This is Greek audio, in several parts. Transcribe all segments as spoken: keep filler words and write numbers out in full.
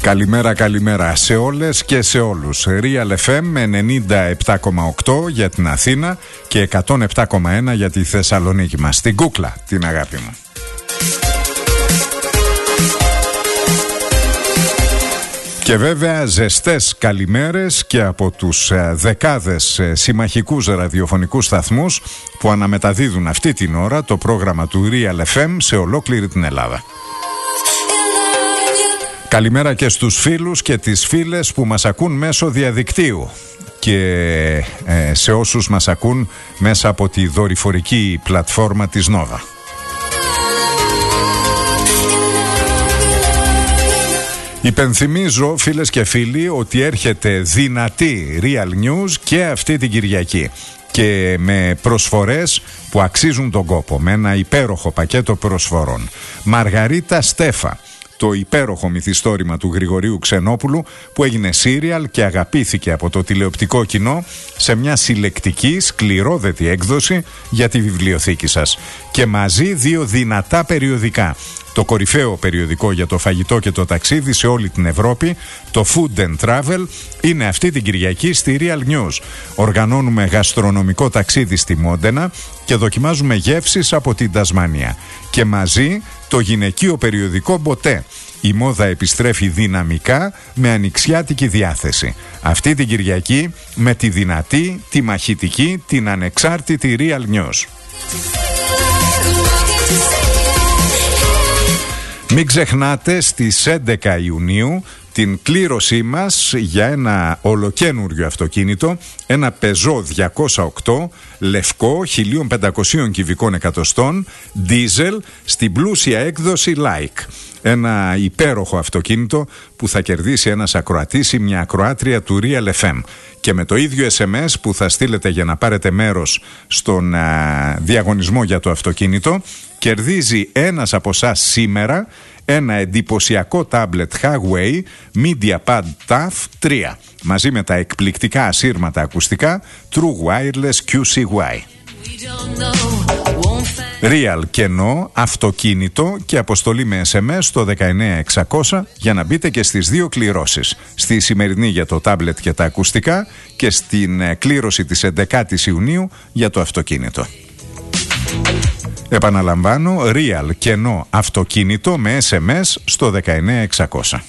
Καλημέρα, καλημέρα σε όλες και σε όλους. Real εφ εμ ενενήντα επτά κόμμα οκτώ για την Αθήνα και εκατόν επτά κόμμα ένα για τη Θεσσαλονίκη μας. Την κούκλα, την αγάπη μου. Και βέβαια ζεστές καλημέρες και από τους δεκάδες συμμαχικούς ραδιοφωνικούς σταθμούς που αναμεταδίδουν αυτή την ώρα το πρόγραμμα του Real εφ εμ σε ολόκληρη την Ελλάδα. Καλημέρα και στους φίλους και τις φίλες που μας ακούν μέσω διαδικτύου και ε, σε όσους μας ακούν μέσα από τη δορυφορική πλατφόρμα της Νόβα. Υπενθυμίζω, φίλες και φίλοι, ότι έρχεται δυνατή Real News και αυτή την Κυριακή και με προσφορές που αξίζουν τον κόπο, με ένα υπέροχο πακέτο προσφορών. Μαργαρίτα Στέφα, το υπέροχο μυθιστόρημα του Γρηγορίου Ξενόπουλου που έγινε σύριαλ και αγαπήθηκε από το τηλεοπτικό κοινό σε μια συλλεκτική σκληρόδετη έκδοση για τη βιβλιοθήκη σας. Και μαζί δύο δυνατά περιοδικά. Το κορυφαίο περιοδικό για το φαγητό και το ταξίδι σε όλη την Ευρώπη, το Food and Travel, είναι αυτή την Κυριακή στη Real News. Οργανώνουμε γαστρονομικό ταξίδι στη Μόντενα και δοκιμάζουμε γεύσεις από την Τασμανία. Και μαζί το γυναικείο περιοδικό Μποτέ. Η μόδα επιστρέφει δυναμικά με ανοιξιάτικη διάθεση. Αυτή την Κυριακή με τη δυνατή, τη μαχητική, την ανεξάρτητη Real News. Μην ξεχνάτε στις έντεκα Ιουνίου την κλήρωσή μας για ένα ολοκένουργιο αυτοκίνητο, ένα Peugeot διακόσια οκτώ λευκό χίλια πεντακόσια κυβικών εκατοστών diesel στην πλούσια έκδοση Like. Ένα υπέροχο αυτοκίνητο που θα κερδίσει ένας ακροατής ή μια ακροάτρια του Real εφ εμ. Και με το ίδιο ες εμ ες που θα στείλετε για να πάρετε μέρος στον α, διαγωνισμό για το αυτοκίνητο, κερδίζει ένας από εσάς σήμερα ένα εντυπωσιακό τάμπλετ Huawei MediaPad ταφ τρία μαζί με τα εκπληκτικά ασύρματα ακουστικά True Wireless κιου σι γουάι. Real κενό, αυτοκίνητο και αποστολή με ες εμ ες στο δεκαεννιά εξακόσια για να μπείτε και στις δύο κληρώσεις. Στη σημερινή για το τάμπλετ και τα ακουστικά και στην κλήρωση της έντεκας Ιουνίου για το αυτοκίνητο. Επαναλαμβάνω, Real κενό αυτοκίνητο με ες εμ ες στο δεκαεννιά εξακόσια.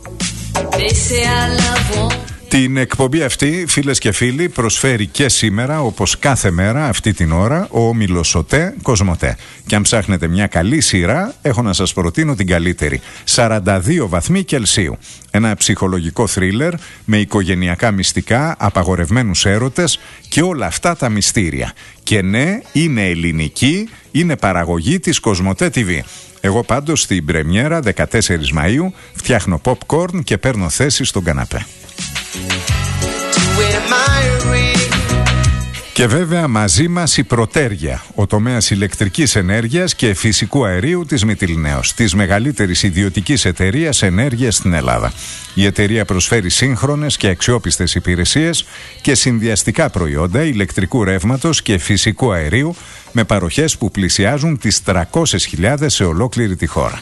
Την εκπομπή αυτή, φίλες και φίλοι, προσφέρει και σήμερα, όπως κάθε μέρα αυτή την ώρα, ο όμιλος ΟΤΕ Κοσμοτέ. Και αν ψάχνετε μια καλή σειρά, έχω να σας προτείνω την καλύτερη. σαράντα δύο βαθμοί Κελσίου. Ένα ψυχολογικό θρίλερ με οικογενειακά μυστικά, απαγορευμένους έρωτες και όλα αυτά τα μυστήρια. Και ναι, είναι ελληνική, είναι παραγωγή της Κοσμοτέ τι βι. Εγώ πάντως στην πρεμιέρα δεκατέσσερις Μαΐου φτιάχνω popcorn και παίρνω θέση στον καναπέ. Και βέβαια μαζί μας η Πρωτέρια, ο τομέας ηλεκτρικής ενέργειας και φυσικού αερίου της Μυτιληναίος, της μεγαλύτερης ιδιωτικής εταιρείας ενέργειας στην Ελλάδα. Η εταιρεία προσφέρει σύγχρονες και αξιόπιστες υπηρεσίες και συνδυαστικά προϊόντα ηλεκτρικού ρεύματος και φυσικού αερίου με παροχές που πλησιάζουν τις τριακόσιες χιλιάδες σε ολόκληρη τη χώρα.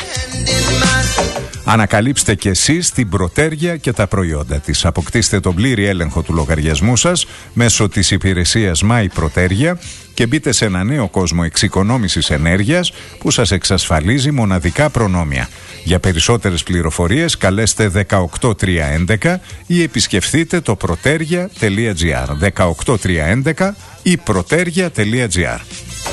Ανακαλύψτε και εσείς την Πρωτέρια και τα προϊόντα της. Αποκτήστε τον πλήρη έλεγχο του λογαριασμού σας μέσω της υπηρεσίας My Πρωτέρια και μπείτε σε ένα νέο κόσμο εξοικονόμησης ενέργειας που σας εξασφαλίζει μοναδικά προνόμια. Για περισσότερες πληροφορίες καλέστε δεκαοκτώ τριακόσια έντεκα ή επισκεφθείτε το protergia τελεία τζι άρ. δεκαοκτώ τριακόσια έντεκα ή protergia τελεία τζι άρ.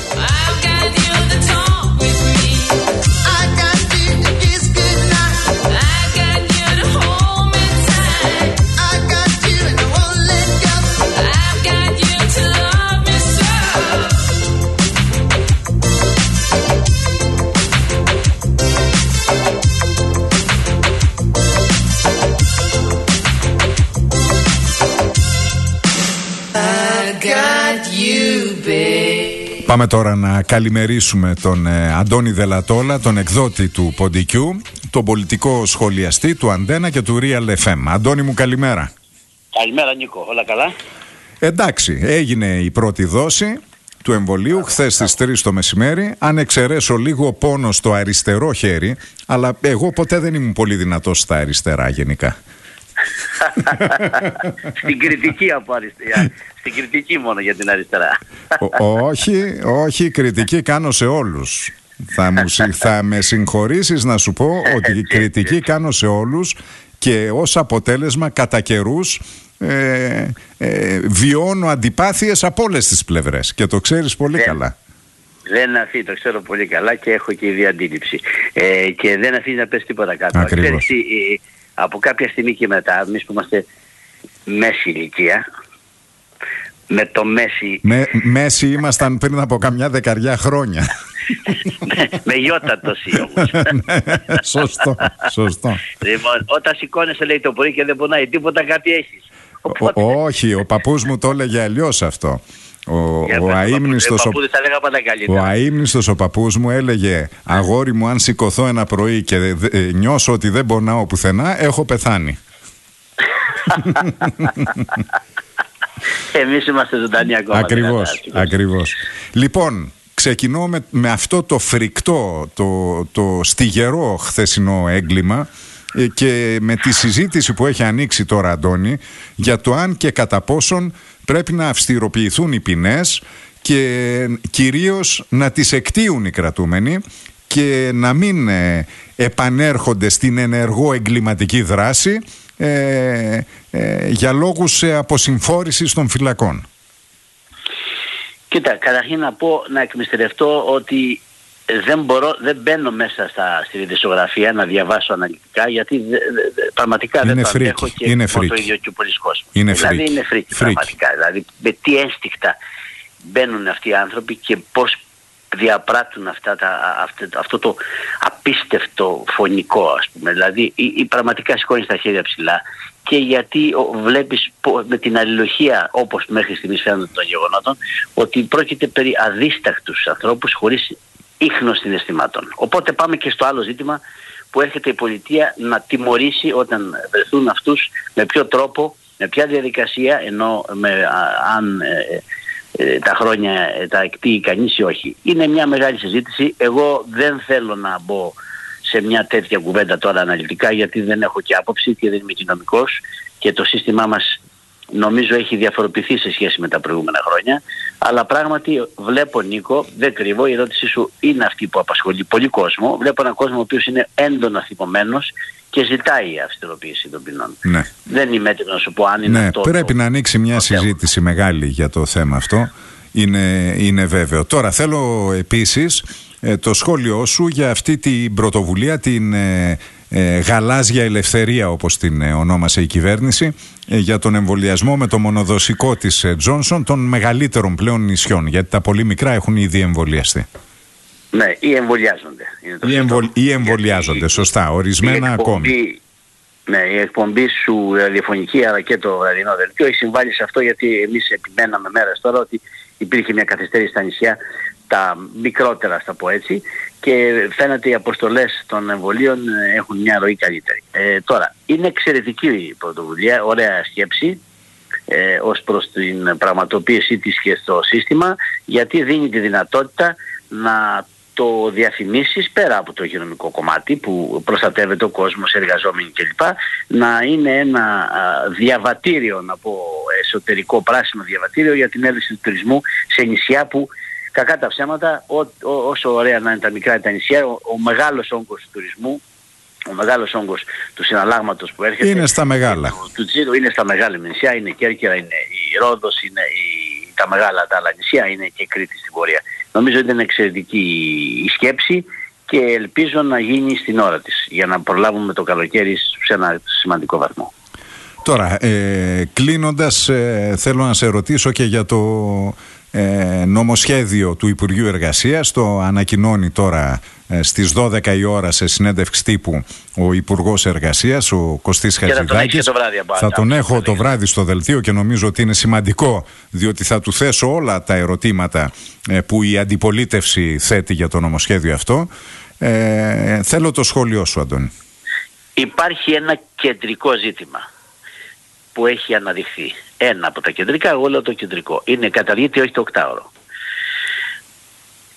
Πάμε τώρα να καλημερίσουμε τον ε, Αντώνη Δελατόλα, τον εκδότη του Ποντικού, τον πολιτικό σχολιαστή του Αντένα και του Real εφ εμ. Αντώνη μου, καλημέρα. Καλημέρα Νίκο, όλα καλά? Εντάξει, έγινε η πρώτη δόση, του εμβολίου χθες στις τρεις το μεσημέρι, αν εξαιρέσω λίγο πόνο στο αριστερό χέρι, αλλά εγώ ποτέ δεν ήμουν πολύ δυνατός στα αριστερά γενικά. Στην κριτική από αριστερά. Στην κριτική μόνο για την αριστερά. Ό, όχι, όχι, κριτική κάνω σε όλους. Θα, μου, θα με συγχωρήσεις να σου πω ότι η κριτική κάνω σε όλους και ως αποτέλεσμα κατά καιρούς ε, ε, βιώνω αντιπάθειες από όλες τις πλευρές και το ξέρεις πολύ δεν, καλά. Δεν αφήνει, το ξέρω πολύ καλά και έχω και ήδη αντίληψη. Ε, και δεν αφήνει να πέσει τίποτα κάτω. Ακριβώς. Ξέρεις, ε, από κάποια στιγμή και μετά, εμείς που είμαστε μέση ηλικία, με το μέση... Με, μέση ήμασταν πριν από καμιά δεκαριά χρόνια. Με γιώτα το σι όμως. Σωστό, σωστό. Λοιπόν, όταν σηκώνεσαι λέει το πρωί και δεν πονάει τίποτα, κάτι έχεις. Οπότε... Ο, όχι, ο παππούς μου το έλεγε αλλιώς αυτό. Ο, ο αείμνηστος ο, ο, αείμνηστος ο παππούς μου έλεγε αγόρι μου, αν σηκωθώ ένα πρωί και δε, ε, νιώσω ότι δεν πονάω πουθενά, έχω πεθάνει. Εμείς είμαστε ζωντανοί ακόμα. Ακριβώς, ακριβώς. Λοιπόν, ξεκινώ με, με αυτό το φρικτό, το, το στιγερό χθεσινό έγκλημα και με τη συζήτηση που έχει ανοίξει τώρα, Αντώνη, για το αν και κατά πόσον πρέπει να αυστηροποιηθούν οι ποινές και κυρίως να τις εκτείουν οι κρατούμενοι και να μην ε, επανέρχονται στην ενεργό εγκληματική δράση ε, ε, για λόγους ε, αποσυμφόρησης των φυλακών. Κοίτα, καταρχήν να πω, να εκμυστηρευτώ ότι δεν μπορώ, δεν μπαίνω μέσα στα, στη ειδησιογραφία να διαβάσω αναλυτικά, γιατί δε, δε, δε, πραγματικά είναι δεν το φρίκι, αντέχω και είναι το ίδιο και ο πολλής κόσμος. Είναι δηλαδή φρίκι. είναι φρίκι, φρίκι πραγματικά. Δηλαδή με τι ένστικτα μπαίνουν αυτοί οι άνθρωποι και πώς διαπράττουν αυτά τα, αυτό, αυτό το απίστευτο φωνικό, ας πούμε. Δηλαδή η, η πραγματικά σηκώνει τα χέρια ψηλά, και γιατί ο, βλέπεις με την αλληλουχία, όπως μέχρι στιγμής φαίνονται των γεγονότων, ότι πρόκειται περί αδίστακτους ανθρώπους χωρίς ίχνος συναισθημάτων. Οπότε πάμε και στο άλλο ζήτημα που έρχεται η πολιτεία να τιμωρήσει όταν βρεθούν αυτούς, με ποιο τρόπο, με ποια διαδικασία, ενώ με, α, αν ε, ε, τα χρόνια ε, τα εκτείει κανείς ή όχι. Είναι μια μεγάλη συζήτηση. Εγώ δεν θέλω να μπω σε μια τέτοια κουβέντα τώρα αναλυτικά, γιατί δεν έχω και άποψη και δεν είμαι κοινωνικός και το σύστημά μας νομίζω έχει διαφοροποιηθεί σε σχέση με τα προηγούμενα χρόνια. Αλλά πράγματι βλέπω, Νίκο, δεν κρύβω, η ερώτησή σου είναι αυτή που απασχολεί πολύ κόσμο. Βλέπω έναν κόσμο ο οποίος είναι έντονα θυμωμένος και ζητάει η αυστηροποίηση των ποινών. Ναι. Δεν είμαι έτοιμο να σου πω αν είναι ναι, αυτό. Πρέπει το... να ανοίξει μια συζήτηση θέμα. μεγάλη για το θέμα αυτό. Είναι, είναι βέβαιο. Τώρα θέλω επίσης ε, το σχόλιο σου για αυτή την πρωτοβουλία, την ε, ε, γαλάζια ελευθερία, όπως την ε, ονόμασε η κυβέρνηση, ε, για τον εμβολιασμό με το μονοδοσικό της Τζόνσον των μεγαλύτερων πλέον νησιών, γιατί τα πολύ μικρά έχουν ήδη εμβολιαστεί. Ναι, ή εμβολιάζονται. Είναι το ή, εμβολ, ή εμβολιάζονται, γιατί σωστά, ορισμένα εκπομπή, ακόμη. Ναι, η εκπομπή σου ραδιοφωνική αλλά και το βραδινό δελτίο έχει συμβάλει σε αυτό, γιατί εμείς επιμέναμε μέρες τώρα ότι υπήρχε μια καθυστέρηση στα νησιά, τα μικρότερα, θα πω έτσι, και φαίνεται οι αποστολές των εμβολίων έχουν μια ροή καλύτερη. Ε, τώρα, είναι εξαιρετική η πρωτοβουλία, ωραία σκέψη ε, ως προς την πραγματοποίησή της και στο σύστημα, γιατί δίνει τη δυνατότητα να το διαφημίσεις πέρα από το υγειονομικό κομμάτι που προστατεύεται ο κόσμος, εργαζόμενοι κλπ. Να είναι ένα διαβατήριο, να πω εσωτερικό πράσινο διαβατήριο για την έλευση του τουρισμού σε νησιά που, κακά τα ψέματα, ό, ό, όσο ωραία να είναι τα μικρά τα νησιά, ο, ο μεγάλος όγκος του τουρισμού, ο μεγάλος όγκος του συναλλάγματος που έρχεται είναι στα μεγάλα. Του, του τζίρου είναι στα μεγάλα νησιά, είναι η Κέρκυρα, είναι η Ρόδος, είναι η, τα μεγάλα τα άλλα νησιά, είναι και η Κρήτη στην πορεία. Νομίζω ότι είναι εξαιρετική η σκέψη και ελπίζω να γίνει στην ώρα της, για να προλάβουμε το καλοκαίρι σε ένα σημαντικό βαθμό. Τώρα, ε, κλείνοντας, ε, θέλω να σε ρωτήσω και για το ε, νομοσχέδιο του Υπουργείου Εργασίας. Το ανακοινώνει τώρα ε, στις δώδεκα η ώρα σε συνέντευξη τύπου ο Υπουργός Εργασίας, ο Κωστής Χατζηδάκης. Θα τον, βράδυ, θα τον έχω το βράδυ στο δελτίο και νομίζω ότι είναι σημαντικό, διότι θα του θέσω όλα τα ερωτήματα ε, που η αντιπολίτευση θέτει για το νομοσχέδιο αυτό. Ε, θέλω το σχόλιο σου, Αντώνη. Υπάρχει ένα κεντρικό ζήτημα που έχει αναδειχθεί. Ένα από τα κεντρικά, εγώ λέω το κεντρικό. Είναι καταργείται όχι το οκτάωρο.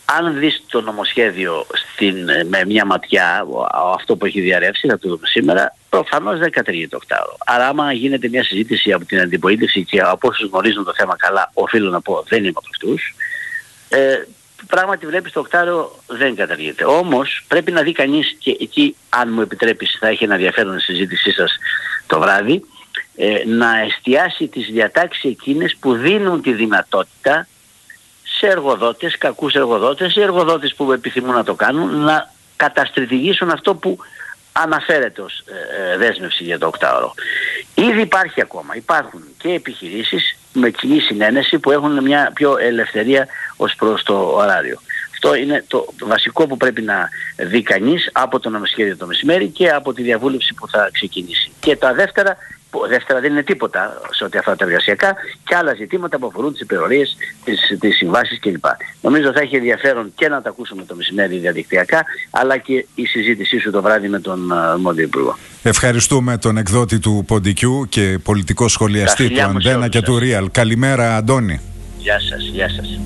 αν δεις το νομοσχέδιο στην, με μια ματιά, αυτό που έχει διαρρεύσει, θα το δούμε σήμερα, προφανώς δεν καταργεί το οκτάωρο. Άρα άμα γίνεται μια συζήτηση από την αντιπολίτευση και από όσους γνωρίζουν το θέμα καλά, οφείλω να πω δεν είμαι από αυτούς, ε, πράγματι βλέπεις το οκτάωρο δεν καταργείται. Όμως πρέπει να δει κανείς, και εκεί αν μου επιτρέπεις θα έχει ένα ενδιαφέρον η συζήτησή σας το βράδυ, ε, να εστιάσει τις διατάξεις εκείνες που δίνουν τη δυνατότητα σε εργοδότες, κακούς εργοδότες ή εργοδότες που επιθυμούν να το κάνουν, να καταστρατηγήσουν αυτό που αναφέρεται ως ε, δέσμευση για το οκτάωρο. Ήδη υπάρχει ακόμα, υπάρχουν και επιχειρήσεις με κοινή συνένεση που έχουν μια πιο ελευθερία ως προς το ωράριο. Αυτό είναι το βασικό που πρέπει να δει κανείς από το νομοσχέδιο το μεσημέρι και από τη διαβούλευση που θα ξεκινήσει. Και τα δεύτερα, δεύτερα δεν είναι τίποτα σε ό,τι αφορά τα εργασιακά και άλλα ζητήματα που αφορούν τις υπερορίες, τις, τις συμβάσεις κλπ. Νομίζω θα έχει ενδιαφέρον και να τα ακούσουμε το μεσημέρι διαδικτυακά, αλλά και η συζήτησή σου το βράδυ με τον αρμόδιο υπουργό. Ευχαριστούμε τον εκδότη του Ποντικού και πολιτικό σχολιαστή του Αντένα και του Real. Καλημέρα, Αντώνη. Γεια σας, γεια σας.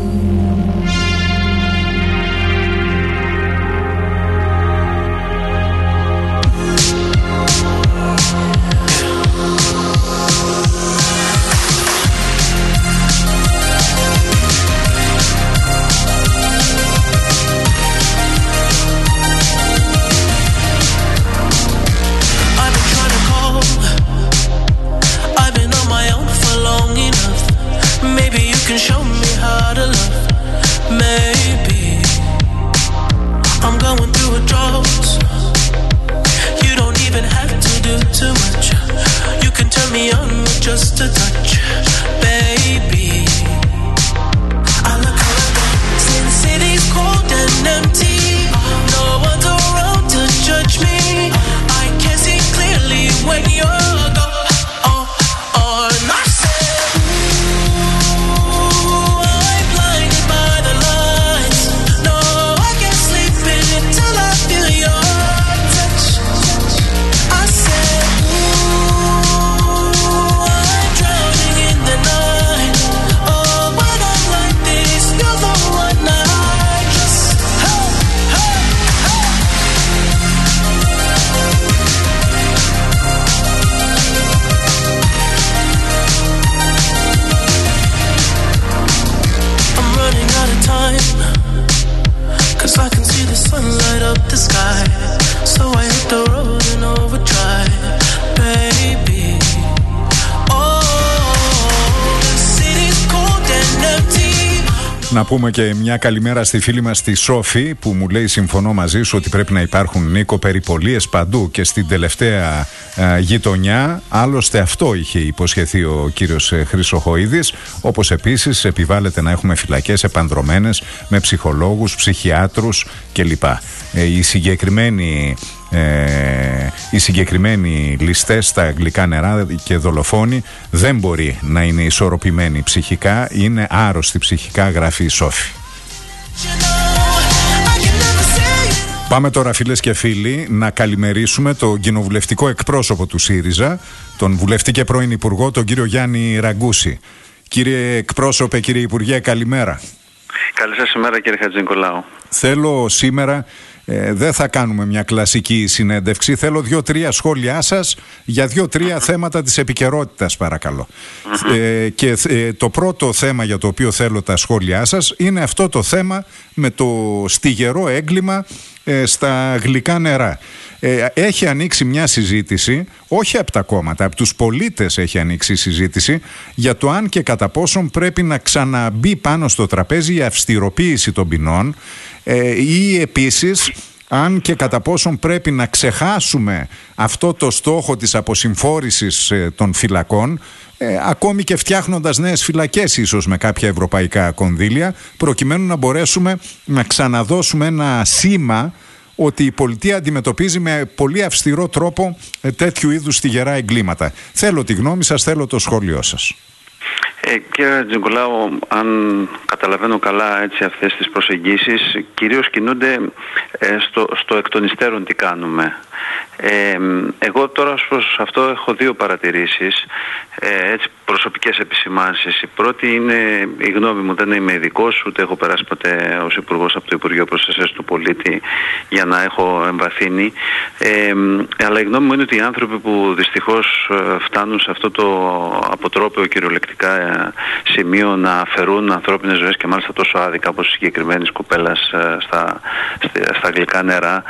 Να πούμε και μια καλημέρα στη φίλη μας τη Σόφη που μου λέει, συμφωνώ μαζί σου ότι πρέπει να υπάρχουν, Νίκο, περιπολίες παντού και στην τελευταία α, γειτονιά. Άλλωστε αυτό είχε υποσχεθεί ο κύριος Χρυσοχοΐδης, όπως επίσης επιβάλλεται να έχουμε φυλακές επανδρωμένες με ψυχολόγους, ψυχιάτρους κλπ. Ε, οι συγκεκριμένοι Ε, οι συγκεκριμένοι ληστές στα αγγλικά νερά και δολοφόνοι δεν μπορεί να είναι ισορροπημένοι ψυχικά, είναι άρρωστοι ψυχικά, γράφει η Σόφη. Πάμε τώρα, φίλες και φίλοι, να καλημερίσουμε τον κοινοβουλευτικό εκπρόσωπο του ΣΥΡΙΖΑ, τον βουλευτή και πρώην υπουργό, τον κύριο Γιάννη Ραγκούση. Κύριε εκπρόσωπε, κύριε Υπουργέ, καλημέρα. Καλή σας ημέρα, κύριε Χατζηνικολάου. Θέλω σήμερα, ε, δεν θα κάνουμε μια κλασική συνέντευξη, θέλω δύο-τρία σχόλιά σας για δύο-τρία uh-huh. θέματα της επικαιρότητας, παρακαλώ. Uh-huh. Ε, και ε, το πρώτο θέμα για το οποίο θέλω τα σχόλιά σας είναι αυτό το θέμα με το στιγερό έγκλημα ε, στα γλυκά νερά. Ε, έχει ανοίξει μια συζήτηση, όχι από τα κόμματα, από τους πολίτες έχει ανοίξει συζήτηση για το αν και κατά πόσον πρέπει να ξαναμπεί πάνω στο τραπέζι η αυστηροποίηση των ποινών ε, ή επίσης αν και κατά πόσον πρέπει να ξεχάσουμε αυτό το στόχο της αποσυμφόρησης ε, των φυλακών, ε, ακόμη και φτιάχνοντας νέες φυλακές ίσως με κάποια ευρωπαϊκά κονδύλια, προκειμένου να μπορέσουμε να ξαναδώσουμε ένα σήμα ότι η πολιτεία αντιμετωπίζει με πολύ αυστηρό τρόπο τέτοιου είδους στιγερά εγκλήματα. Θέλω τη γνώμη σας, θέλω το σχόλιο σας. Ε, κύριε Χατζηνικολάου, αν καταλαβαίνω καλά έτσι αυτές τις προσεγγίσεις, κυρίως κινούνται ε, στο, στο εκ των υστέρων τι κάνουμε. Ε, εγώ τώρα προς αυτό έχω δύο παρατηρήσεις, ε, έτσι, προσωπικές επισημάνσεις. Η πρώτη είναι η γνώμη μου, δεν είμαι ειδικός, ούτε έχω περάσει ποτέ ως υπουργός από το Υπουργείο Προστασίας του Πολίτη για να έχω εμβαθύνει, ε, αλλά η γνώμη μου είναι ότι οι άνθρωποι που δυστυχώς φτάνουν σε αυτό το αποτρόπαιο κυριολεκτικά σημείο να αφαιρούν ανθρώπινες ζωές και μάλιστα τόσο άδικα όπως η συγκεκριμένη κοπέλα στα, στα αγγλικά νερά,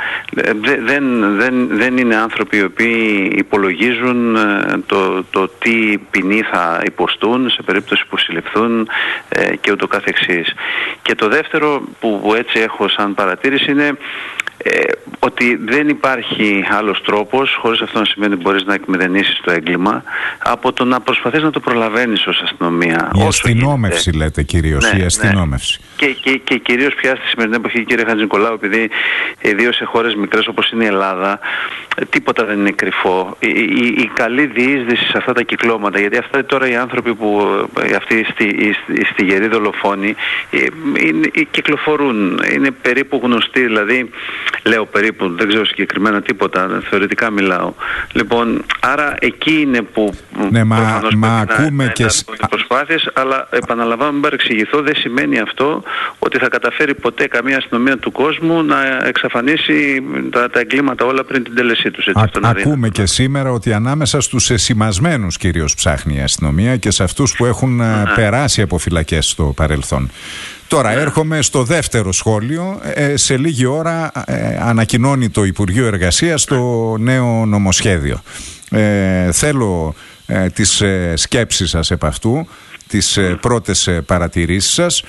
δεν, δεν, δεν είναι άνθρωποι οι οποίοι υπολογίζουν το, το τι ποινή θα υποστούν σε περίπτωση που συλληφθούν ε, και ούτω καθεξής. Και το δεύτερο που, που έτσι έχω σαν παρατήρηση είναι Ε, ότι δεν υπάρχει άλλος τρόπος, χωρίς αυτό να σημαίνει ότι μπορείς να εκμηδενήσεις το έγκλημα, από το να προσπαθείς να το προλαβαίνεις ως αστυνομία. Η αστυνόμευση γίνεται. Λέτε κυρίως, ναι, η αστυνόμευση. Ναι. Και, και, και κυρίως πια στη σημερινή εποχή, κύριε Χατζηνικολάου, επειδή ιδίως σε χώρες μικρές όπως είναι η Ελλάδα, τίποτα δεν είναι κρυφό. Η, η, η καλή διείσδυση σε αυτά τα κυκλώματα, γιατί αυτά τώρα οι άνθρωποι που, αυτοί στη, στη, στη γερή δολοφόνοι, είναι, κυκλοφορούν, είναι περίπου γνωστοί, δηλαδή λέω περίπου, δεν ξέρω συγκεκριμένα τίποτα, θεωρητικά μιλάω. Λοιπόν, άρα εκεί είναι που ναι, μα, μα ακούμε να, και... να, να προσπάθειες, αλλά επαναλαμβάνω, μην παρεξηγηθώ, δεν σημαίνει αυτό ότι θα καταφέρει ποτέ καμία αστυνομία του κόσμου να εξαφανίσει τα, τα εγκλήματα όλα πριν την τέλεσή τους. Έτσι, Α, ακούμε και σήμερα ότι ανάμεσα στους εσημασμένους κυρίως ψάχνει η αστυνομία και σε αυτούς που έχουν ναι. περάσει από φυλακές στο παρελθόν. Τώρα έρχομαι στο δεύτερο σχόλιο. Ε, σε λίγη ώρα ε, ανακοινώνει το Υπουργείο Εργασίας το νέο νομοσχέδιο. Ε, θέλω ε, τις ε, σκέψεις σας επ' αυτού, τις ε, πρώτες ε, παρατηρήσεις σας.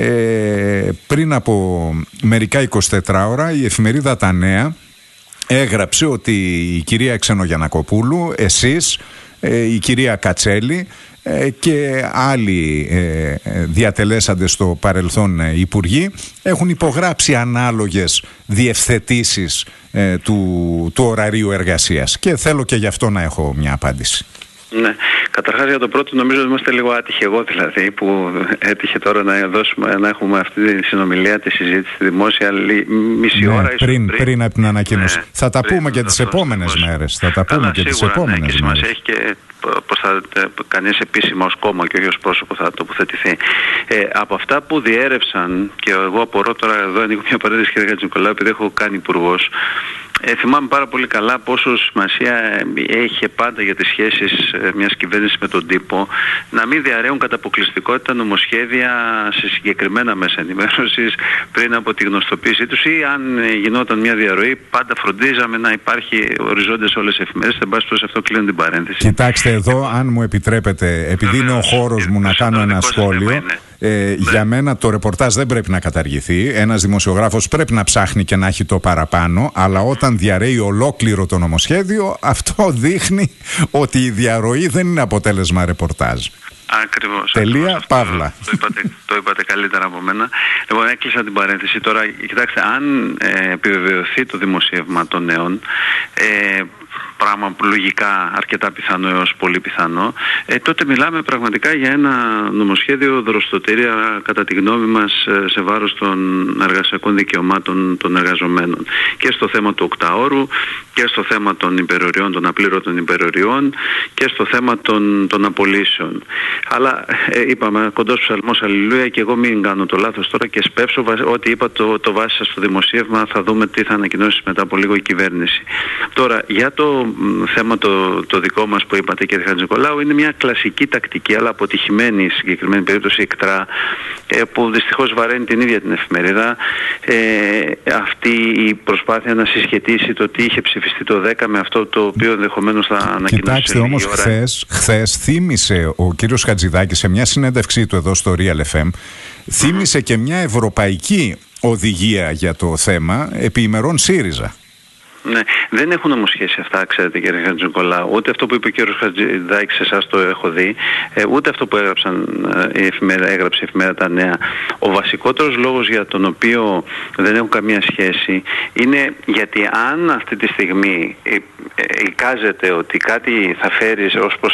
Ε, πριν από μερικά εικοσιτετράωρα η εφημερίδα Τα Νέα έγραψε ότι η κυρία Ξενογιαννακοπούλου, εσείς, ε, η κυρία Κατσέλη και άλλοι ε, διατελέσαντες στο παρελθόν ε, υπουργοί έχουν υπογράψει ανάλογες διευθετήσεις ε, του, του ωραρίου εργασίας και θέλω και γι' αυτό να έχω μια απάντηση. Ναι. Καταρχάς για το πρώτο νομίζω ότι είμαστε λίγο άτυχοι, εγώ δηλαδή, που έτυχε τώρα να, δώσουμε, να έχουμε αυτή τη συνομιλία, τη συζήτηση τη δημόσια μισή ναι, ώρα. Πριν, πριν, πριν από την ανακοίνωση. Ναι, θα τα πούμε και τις επόμενες μέρες. Θα τα πούμε Καλά, και σίγουρα, τις επόμενες ναι, μέρες. Και έχει και πως θα κανείς επίσημα ως κόμμα και όχι ως πρόσωπο θα τοποθετηθεί. Ε, από αυτά που διέρευσαν, και εγώ απορώ τώρα εδώ ανοίγω μια παρένθεση κύριε Χατζηνικολάου, επειδή έχω κάνει υπουργός, Ε, θυμάμαι πάρα πολύ καλά πόσο σημασία έχει πάντα για τις σχέσεις ε, μιας κυβέρνησης με τον τύπο να μην διαρρέουν κατά αποκλειστικότητα νομοσχέδια σε συγκεκριμένα μέσα ενημέρωσης πριν από τη γνωστοποίησή τους, ή αν ε, γινόταν μια διαρροή πάντα φροντίζαμε να υπάρχει οριζόντιες όλες οι εφημερίδες. En πάση περιπτώσει αυτό κλείνω την παρένθεση. Κοιτάξτε εδώ, αν μου επιτρέπετε, επειδή είναι ο χώρος μου να κάνω ένα σχόλιο. Ε, ναι. Για μένα το ρεπορτάζ δεν πρέπει να καταργηθεί. Ένας δημοσιογράφος πρέπει να ψάχνει και να έχει το παραπάνω, αλλά όταν διαρρέει ολόκληρο το νομοσχέδιο, αυτό δείχνει ότι η διαρροή δεν είναι αποτέλεσμα ρεπορτάζ. Ακριβώς. Τελεία, ακριβώς, παύλα. Το, το, είπατε, το είπατε καλύτερα από μένα. Λοιπόν, έκλεισα την παρένθεση. Τώρα, κοιτάξτε, αν ε, επιβεβαιωθεί το δημοσίευμα των νέων, ε, πράγμα που λογικά αρκετά πιθανό έως πολύ πιθανό, ε, τότε μιλάμε πραγματικά για ένα νομοσχέδιο δροστοτήρια κατά τη γνώμη μας σε βάρος των εργασιακών δικαιωμάτων των εργαζομένων και στο θέμα του οκταώρου και στο θέμα των υπεροριών, των απλήρωτων υπεροριών και στο θέμα των, των απολύσεων. Αλλά ε, είπαμε κοντός ψαλμός αλληλούια, και εγώ μην κάνω το λάθος τώρα και σπεύσω ό,τι είπα το, το βάσα στο δημοσίευμα, θα δούμε τι θα ανακοινώσει μετά από λίγο η κυβέρνηση. Τώρα για το θέμα το, το δικό μας που είπατε κύριε Χατζηνικολάου, είναι μια κλασική τακτική αλλά αποτυχημένη συγκεκριμένη περίπτωση εκτρά, ε, που δυστυχώς βαραίνει την ίδια την εφημερίδα, ε, αυτή η προσπάθεια να συσχετίσει το τι είχε ψηφιστεί το δέκα με αυτό το οποίο ενδεχομένως θα ανακοινώσει. Κοιτάξτε όμως, χθες, χθες θύμισε ο κύριος Χατζηδάκης σε μια συνέντευξή του εδώ στο Real εφ εμ, θύμισε και μια ευρωπαϊκή οδηγία για το θέμα επί ημερών ΣΥΡΙΖΑ. Ναι, δεν έχουν όμως σχέση αυτά, ξέρετε κύριε Χατζηνικολάου. Ούτε αυτό που είπε ο κύριος Χατζηδάκης, εσάς το έχω δει, ε, ούτε αυτό που έγραψαν, ε, η εφημερίδα, έγραψε η εφημερίδα Τα Νέα. Ο βασικότερος λόγος για τον οποίο δεν έχουν καμία σχέση είναι γιατί αν αυτή τη στιγμή ε, ε, εικάζεται ότι κάτι θα φέρει ως προς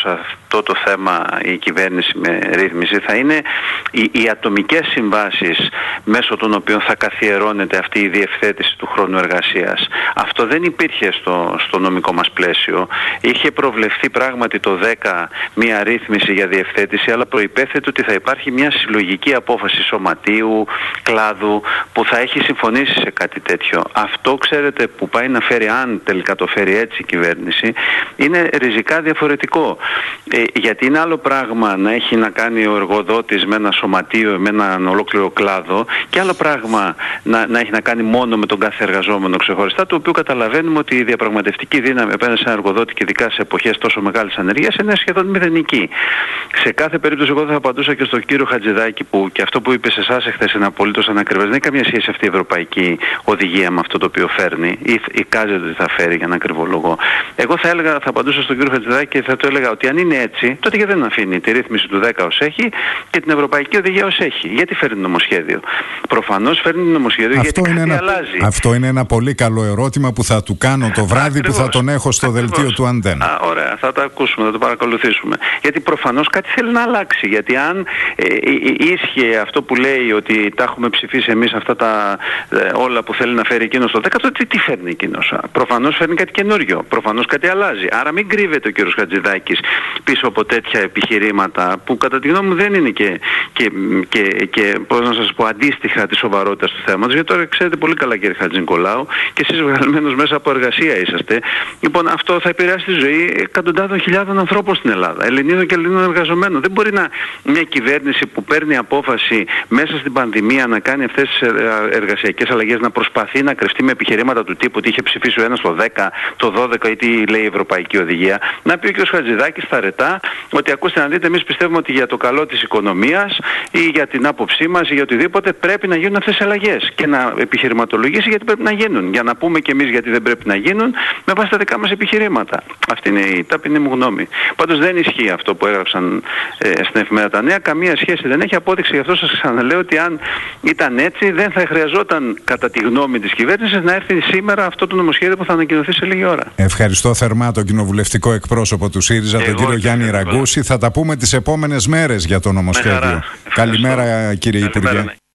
αυτό το θέμα η κυβέρνηση με ρύθμιση θα είναι οι, οι ατομικές συμβάσεις μέσω των οποίων θα καθιερώνεται αυτή η διευθέτηση του χρόνου εργασίας. Αυτό δεν υπήρχε στο, στο νομικό μας πλαίσιο. Είχε προβλεφθεί πράγματι το δέκα μια ρύθμιση για διευθέτηση, αλλά προϋπέθεται ότι θα υπάρχει μια συλλογική απόφαση σωματείου, κλάδου, που θα έχει συμφωνήσει σε κάτι τέτοιο. Αυτό, ξέρετε, που πάει να φέρει, αν τελικά το φέρει έτσι η κυβέρνηση, είναι ριζικά διαφορετικό. Ε, γιατί είναι άλλο πράγμα να έχει να κάνει ο εργοδότης με ένα σωματείο, με έναν ολόκληρο κλάδο, και άλλο πράγμα να, να έχει να κάνει μόνο με τον κάθε εργαζόμενο ξεχωριστά, το οποίο καταλαβαίνουμε ότι η διαπραγματευτική δύναμη απέναντι σε έναν εργοδότη, και ειδικά σε εποχές τόσο μεγάλης ανεργίας, είναι σχεδόν μηδενική. Σε κάθε περίπτωση, εγώ θα απαντούσα και στον κύριο Χατζηδάκη, που και αυτό που είπε σε εσάς εχθές είναι απολύτως ανακριβές. Δεν έχει καμία σχέση αυτή η ευρωπαϊκή οδηγία με αυτό το οποίο φέρνει ή εικάζεται ότι θα φέρει, για να ακριβολογώ. Εγώ θα έλεγα, θα απαντούσα στον κύριο Χατζηδάκη και θα του έλεγα ότι αν είναι έτσι, τότε γιατί δεν αφήνει τη ρύθμιση του δέκα ως έχει και την ευρωπαϊκή οδηγία ως έχει? Γιατί φέρνει νομοσχέδιο? Προφανώς φέρνει νομοσχέδιο αυτό γιατί κάτι ένα, αλλάζει. Αυτό είναι ένα πολύ καλό ερώτημα που θα του κάνω το βράδυ. Ακριβώς, που θα τον έχω στο ακριβώς. Δελτίο του Αντένα. Α, ωραία, θα το ακούσουμε, θα το παρακολουθήσουμε. Γιατί προφανώς κάτι θέλει να αλλάξει. Γιατί αν ε, ε, ίσχυε αυτό που λέει ότι τα έχουμε ψηφίσει εμείς αυτά τα ε, όλα που θέλει να φέρει εκείνος το δέκα, τότε τι φέρνει εκείνος? Προφανώς φέρνει κάτι καινούριο. Προφανώς κάτι αλλάζει. Άρα μην κρύβεται ο κύριος Χατζηδάκης πίσω από τέτοια επιχειρήματα που κατά τη γνώμη μου δεν είναι και, και, και, και πώς να σας πω, αντίστοιχα της σοβαρότητας του θέματος. Γιατί τώρα ξέρετε πολύ καλά, κύριε Χατζηνικολάου, και εσείς βγαλμένος μέσα από εργασία είσαστε. Λοιπόν, αυτό θα επηρεάσει τη ζωή εκατοντάδων χιλιάδων ανθρώπων στην Ελλάδα, Ελληνίδων και Ελληνών εργαζομένων. Δεν μπορεί να μια κυβέρνηση που παίρνει απόφαση μέσα στην πανδημία να κάνει αυτές τις εργασιακές αλλαγές, να προσπαθεί να κρυφτεί με επιχειρήματα του τύπου ότι είχε ψηφίσει ο ένας το δέκα, το δώδεκα ή τι λέει η Ευρωπαϊκή Οδηγία. Να πει ο κ. Χατζηδάκης στα ρετά ότι ακούστε να δείτε, εμείς πιστεύουμε ότι για το καλό της οικονομίας ή για την άποψή μας ή για οτιδήποτε πρέπει να γίνουν αυτές τις αλλαγές, και να επιχειρηματολογήσει γιατί πρέπει να γίνουν. Για να πούμε κι εμείς γιατί δεν πρέπει να γίνουν με βάση τα δικά μας επιχειρήματα. Αυτή είναι η ταπεινή μου γνώμη. Πάντως δεν ισχύει αυτό που έγραψαν ε, στην εφημερίδα τα Νέα. Καμία σχέση δεν έχει. Απόδειξη, γι' αυτό σας ξαναλέω ότι αν ήταν έτσι, δεν θα χρειαζόταν, κατά τη γνώμη της κυβέρνησης, να έρθει σήμερα αυτό το νομοσχέδιο που θα ανακοινωθεί σε λίγη ώρα. Ευχαριστώ θερμά τον κοινοβουλευτικό εκπρόσωπο του ΣΥΡΙΖΑ, τον κύριο Γιάννη Ραγκούση. Θα τα πούμε τις επόμενες μέρες για το νομοσχέδιο. Καλημέρα, κύριε Υπουργέ.